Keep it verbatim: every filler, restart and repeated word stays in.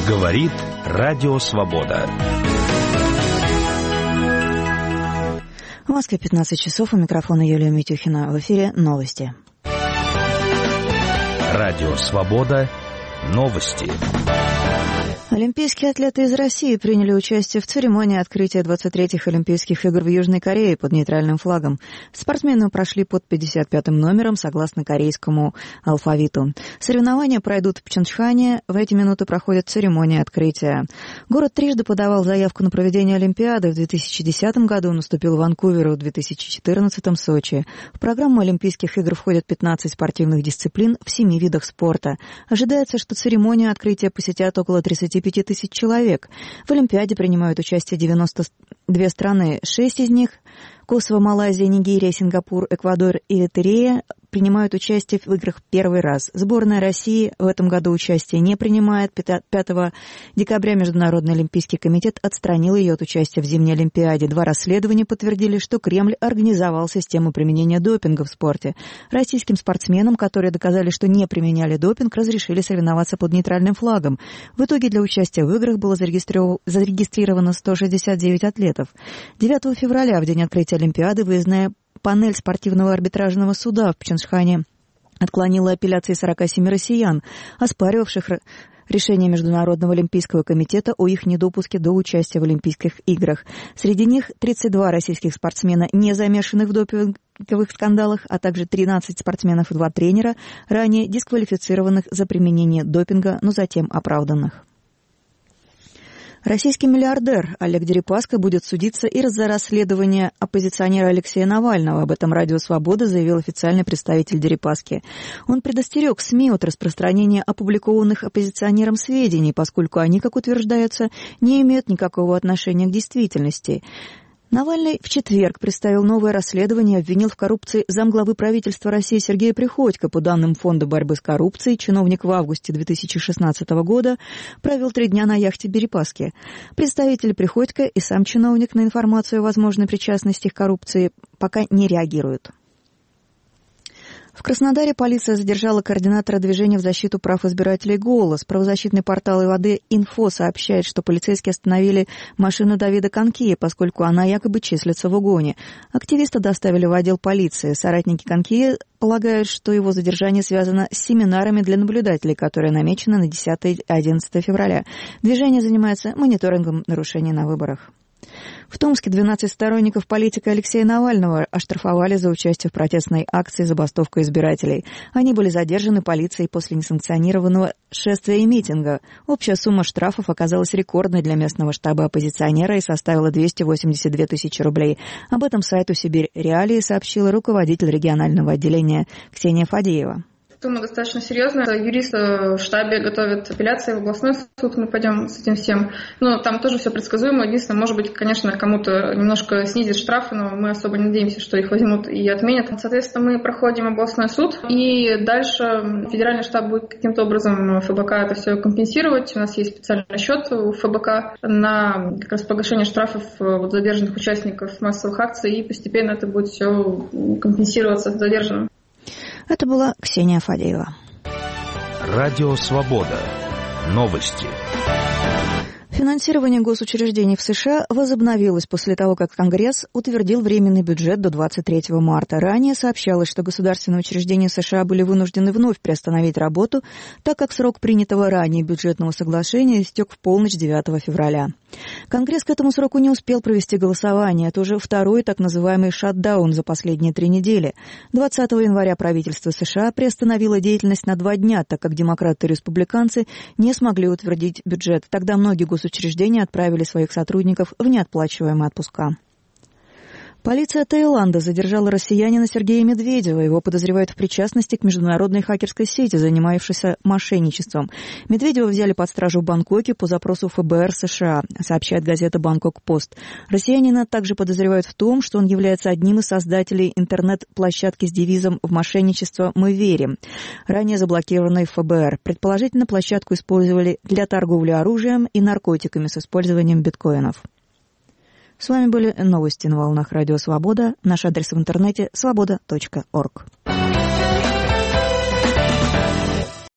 Говорит Радио Свобода. В Москве пятнадцать часов, у микрофона Юлия Митюхина. В эфире новости. Радио Свобода. Новости. Олимпийские атлеты из России приняли участие в церемонии открытия двадцать третьих Олимпийских игр в Южной Корее под нейтральным флагом. Спортсмены прошли под пятьдесят пятым номером согласно корейскому алфавиту. Соревнования пройдут в Пхенчхане. В эти минуты проходит церемония открытия. Город трижды подавал заявку на проведение Олимпиады. В две тысячи десятом году наступил Ванкувер, в две тысячи четырнадцатом Сочи. В программу Олимпийских игр входят пятнадцать спортивных дисциплин в семи видах спорта. Ожидается, что церемонию открытия посетят около тридцати пяти тысяч человек. В Олимпиаде принимают участие девяносто две страны, шесть из них — Косово, Малайзия, Нигерия, Сингапур, Эквадор и Эритрея — принимают участие в играх первый раз. Сборная России в этом году участие не принимает. пятого декабря Международный олимпийский комитет отстранил ее от участия в зимней Олимпиаде. Два расследования подтвердили, что Кремль организовал систему применения допинга в спорте. Российским спортсменам, которые доказали, что не применяли допинг, разрешили соревноваться под нейтральным флагом. В итоге для участия в играх было зарегистрировано сто шестьдесят девять атлетов. девятого февраля, в день открытия Олимпиады, выездная панель спортивного арбитражного суда в Пхенчхане отклонила апелляции сорока семи россиян, оспаривавших решение Международного олимпийского комитета о их недопуске до участия в Олимпийских играх. Среди них тридцать два российских спортсмена, не замешанных в допинговых скандалах, а также тринадцать спортсменов и два тренера, ранее дисквалифицированных за применение допинга, но затем оправданных. Российский миллиардер Олег Дерипаска будет судиться и за расследование оппозиционера Алексея Навального. Об этом Радио Свобода заявил официальный представитель Дерипаски. Он предостерег СМИ от распространения опубликованных оппозиционером сведений, поскольку они, как утверждается, не имеют никакого отношения к действительности. Навальный в четверг представил новое расследование и обвинил в коррупции замглавы правительства России Сергея Приходько. По данным Фонда борьбы с коррупцией, чиновник в августе две тысячи шестнадцатого года провел три дня на яхте Дерипаски. Представители Приходько и сам чиновник на информацию о возможной причастности к коррупции пока не реагируют. В Краснодаре полиция задержала координатора движения в защиту прав избирателей «Голос». Правозащитный портал ИВАД «Инфо» сообщает, что полицейские остановили машину Давида Канкия, поскольку она якобы числится в угоне. Активиста доставили в отдел полиции. Соратники Канкия полагают, что его задержание связано с семинарами для наблюдателей, которые намечены на десятое-одиннадцатое февраля. Движение занимается мониторингом нарушений на выборах. В Томске двенадцать сторонников политика Алексея Навального оштрафовали за участие в протестной акции «Забастовка избирателей». Они были задержаны полицией после несанкционированного шествия и митинга. Общая сумма штрафов оказалась рекордной для местного штаба оппозиционера и составила двести восемьдесят две тысячи рублей. Об этом сайту «Сибирь Реалии» сообщила руководитель регионального отделения Ксения Фадеева. Сумма достаточно серьезная. Юристы в штабе готовят апелляции в областной суд, мы пойдем с этим всем. Но там тоже все предсказуемо. Единственное, может быть, конечно, кому-то немножко снизит штрафы, но мы особо не надеемся, что их возьмут и отменят. Соответственно, мы проходим областной суд, и дальше федеральный штаб будет каким-то образом ФБК это все компенсировать. У нас есть специальный счет у ФБК на как раз погашение штрафов вот, задержанных участников массовых акций, и постепенно это будет все компенсироваться задержанным. Это была Ксения Фадеева. Радио Свобода. Новости. Финансирование госучреждений в США возобновилось после того, как Конгресс утвердил временный бюджет до двадцать третьего марта. Ранее сообщалось, что государственные учреждения США были вынуждены вновь приостановить работу, так как срок принятого ранее бюджетного соглашения истек в полночь девятого февраля. Конгресс к этому сроку не успел провести голосование. Это уже второй так называемый шатдаун за последние три недели. двадцатого января правительство США приостановило деятельность на два дня, так как демократы и республиканцы не смогли утвердить бюджет. Тогда многие госучреждения отправили своих сотрудников в неотплачиваемые отпуска. Полиция Таиланда задержала россиянина Сергея Медведева. Его подозревают в причастности к международной хакерской сети, занимавшейся мошенничеством. Медведева взяли под стражу в Бангкоке по запросу ФБР США, сообщает газета «Бангкок-Пост». Россиянина также подозревают в том, что он является одним из создателей интернет-площадки с девизом «В мошенничество мы верим», ранее заблокированной ФБР. Предположительно, площадку использовали для торговли оружием и наркотиками с использованием биткоинов. С вами были новости на волнах Радио Свобода. Наш адрес в интернете свобода точка орг.